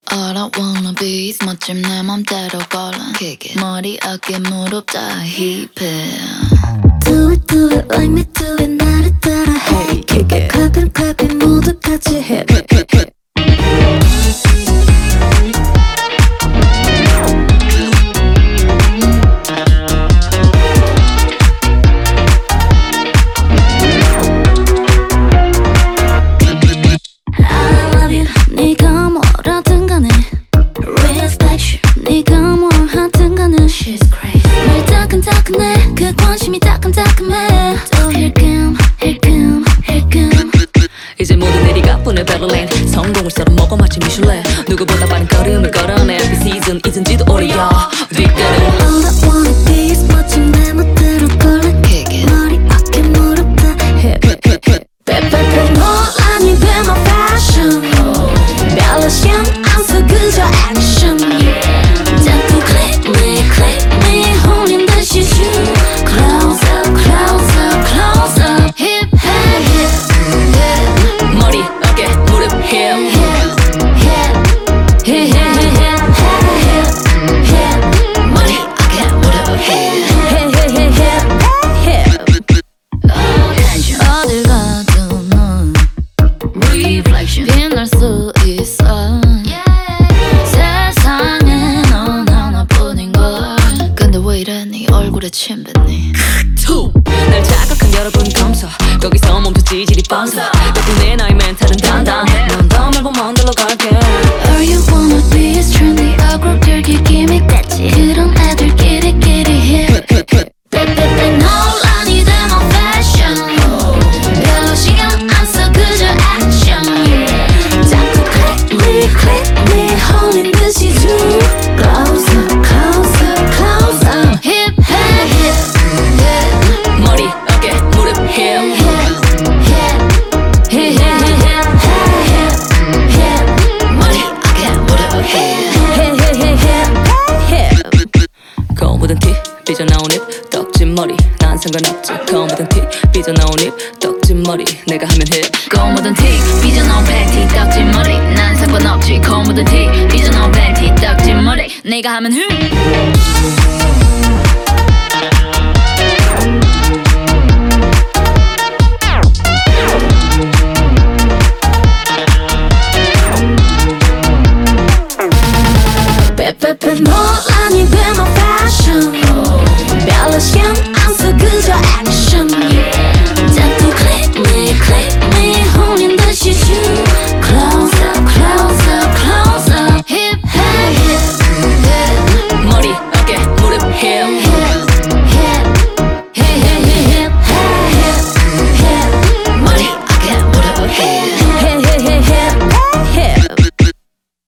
All I wanna be is 멋짐 내 맘대로 걸어 머리 어깨 무릎 다 힙해 Do it like me do it 나를 따라 해 Clap it 모두 같이 해 따끈따끈해 그 관심이 따끈따끈해 또 힐끔 이제 모든 일이 가뿐해 베를린 성공을 썰어 먹어 마치 미슐랭 누구보다 빠른 걸음을 걸어내 이 시즌 잊은지도 오래야 뒷걸음 All I wanna be is 멋진 내 멋대로 걸어 머리 어깨 무릎 다 힙 빼빼빼 논란이 돼 my fashion 별로 신경 안 써 그저 액션 자꾸 click me 홀린 듯이 shoot Close up hip 머리 어깨 무릎 힙 머리 어깨 무릎 어딜 가도 넌 Reflection 빛날 수 있어 세상에 넌 하나뿐인걸 근데 왜 이래 네 얼굴에 침 뱉니 날 자극한 여러분 감사 거기서 멈췄지 질이 뻔서 덕분에 나의 멘탈은 단단해 넌 더 말고 만들러 갈게 All you wanna be is trendy 어그로들기 기믹 같지 그런 애들끼리끼리 hip 빼빼빼 논란이 돼 my fashion 별로 신경 안 써 그저 액션 자꾸 click me 홀린 듯이 zoom Close up hip 머리 어깨 무릎 힙 거울 묻은 티 삐져나온 입 떡진 머리 난 상관없지 거울 묻은 티 삐져나온 입 떡진 머리 내가 하면 해 거울 묻은 티 삐져나온 팬티 떡진 머리 난 상관없지 거울 묻은 티 삐져나온 팬티 떡진 머리 내가 하면 흠